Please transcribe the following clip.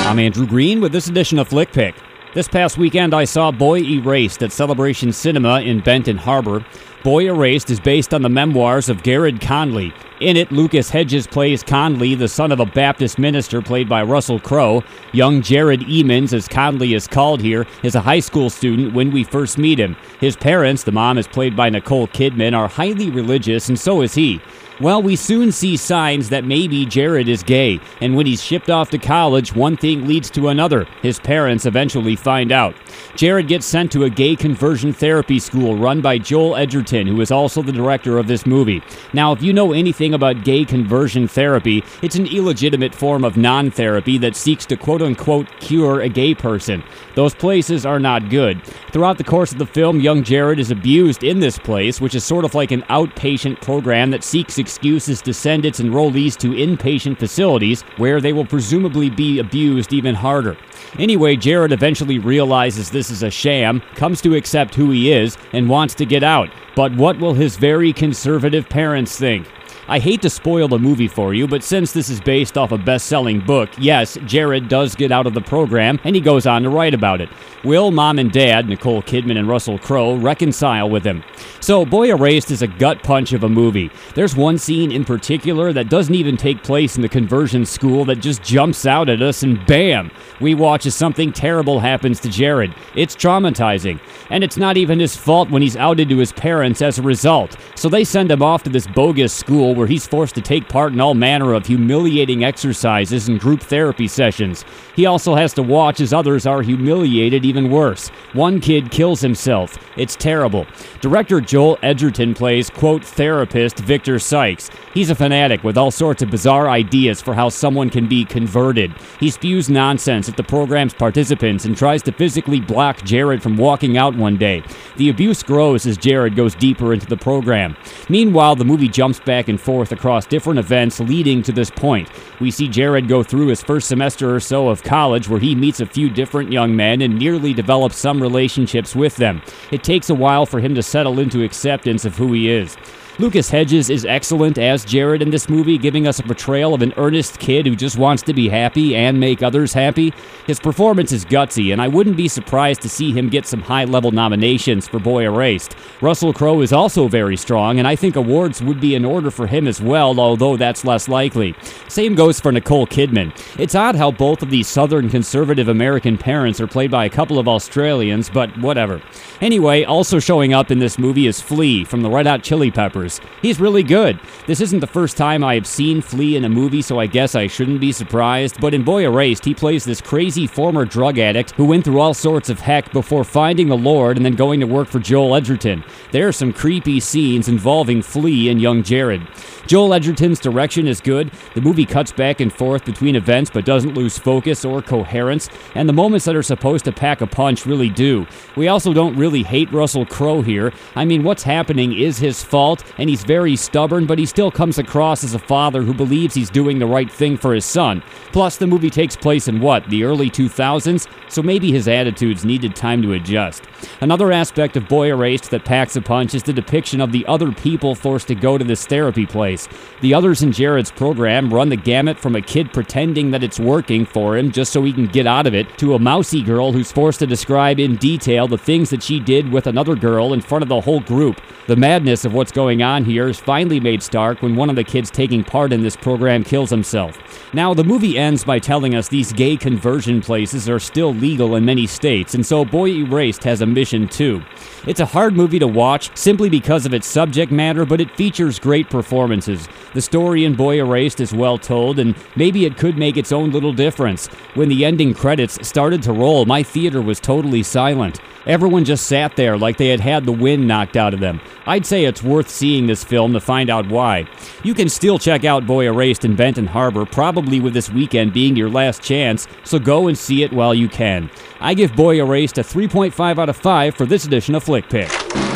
I'm Andrew Green with this edition of Flick Pick. This past weekend, I saw Boy Erased at Celebration Cinema in Benton Harbor. Boy Erased is based on the memoirs of Garrett Conley. In it, Lucas Hedges plays Conley, the son of a Baptist minister played by Russell Crowe. Young Jared Emmons, as Conley is called here, is a high school student when we first meet him. His parents, the mom is played by Nicole Kidman, are highly religious, and so is he. Well, we soon see signs that maybe Jared is gay, and when he's shipped off to college, one thing leads to another. His parents eventually find out. Jared gets sent to a gay conversion therapy school run by Joel Edgerton, who is also the director of this movie. Now, if you know anything about gay conversion therapy, it's an illegitimate form of non-therapy that seeks to quote-unquote cure a gay person. Those places are not good. Throughout the course of the film, young Jared is abused in this place, which is sort of like an outpatient program that seeks excuses to send its enrollees to inpatient facilities where they will presumably be abused even harder. Anyway, Jared eventually realizes this is a sham, comes to accept who he is, and wants to get out. But what will his very conservative parents think? I hate to spoil the movie for you, but since this is based off a best-selling book, yes, Jared does get out of the program, and he goes on to write about it. Will Mom and Dad, Nicole Kidman and Russell Crowe, reconcile with him? So, Boy Erased is a gut punch of a movie. There's one scene in particular that doesn't even take place in the conversion school that just jumps out at us, and bam! We watch as something terrible happens to Jared. It's traumatizing. And it's not even his fault when he's outed to his parents as a result. So they send him off to this bogus school where he's forced to take part in all manner of humiliating exercises and group therapy sessions. He also has to watch as others are humiliated even worse. One kid kills himself. It's terrible. Director Joel Edgerton plays, quote, therapist Victor Sykes. He's a fanatic with all sorts of bizarre ideas for how someone can be converted. He spews nonsense at the program's participants and tries to physically block Jared from walking out one day. The abuse grows as Jared goes deeper into the program. Meanwhile, the movie jumps back and forth across different events leading to this point. We see Jared go through his first semester or so of college where he meets a few different young men and nearly develops some relationships with them. It takes a while for him to settle into acceptance of who he is. Lucas Hedges is excellent as Jared in this movie, giving us a portrayal of an earnest kid who just wants to be happy and make others happy. His performance is gutsy, and I wouldn't be surprised to see him get some high-level nominations for Boy Erased. Russell Crowe is also very strong, and I think awards would be in order for him as well, although that's less likely. Same goes for Nicole Kidman. It's odd how both of these southern conservative American parents are played by a couple of Australians, but whatever. Anyway, also showing up in this movie is Flea from the Red Hot Chili Peppers. He's really good. This isn't the first time I have seen Flea in a movie, so I guess I shouldn't be surprised, but in Boy Erased, he plays this crazy former drug addict who went through all sorts of heck before finding the Lord and then going to work for Joel Edgerton. There are some creepy scenes involving Flea and young Jared. Joel Edgerton's direction is good. The movie cuts back and forth between events but doesn't lose focus or coherence, and the moments that are supposed to pack a punch really do. We also don't really hate Russell Crowe here. I mean, what's happening is his fault, and he's very stubborn, but he still comes across as a father who believes he's doing the right thing for his son. Plus, the movie takes place in the early 2000s? So maybe his attitudes needed time to adjust. Another aspect of Boy Erased that packs a punch is the depiction of the other people forced to go to this therapy place. The others in Jared's program run the gamut from a kid pretending that it's working for him just so he can get out of it, to a mousy girl who's forced to describe in detail the things that she did with another girl in front of the whole group. The madness of what's going on here is finally made stark when one of the kids taking part in this program kills himself. Now, the movie ends by telling us these gay conversion places are still legal in many states, and so Boy Erased has a mission too. It's a hard movie to watch simply because of its subject matter, but it features great performances. The story in Boy Erased is well told, and maybe it could make its own little difference. When the ending credits started to roll, my theater was totally silent. Everyone just sat there like they had had the wind knocked out of them. I'd say it's worth seeing this film to find out why. You can still check out Boy Erased in Benton Harbor, probably with this weekend being your last chance, so go and see it while you can. I give Boy Erased a 3.5 out of 5 for this edition of Flick Pick.